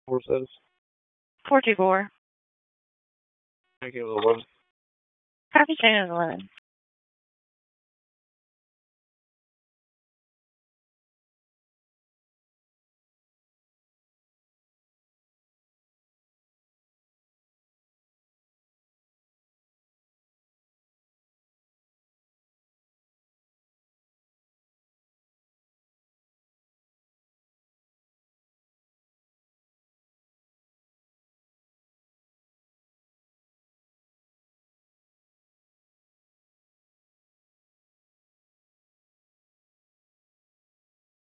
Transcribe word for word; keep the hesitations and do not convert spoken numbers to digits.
Four says. four two four. Thank you, eleven. Copy, Channel eleven.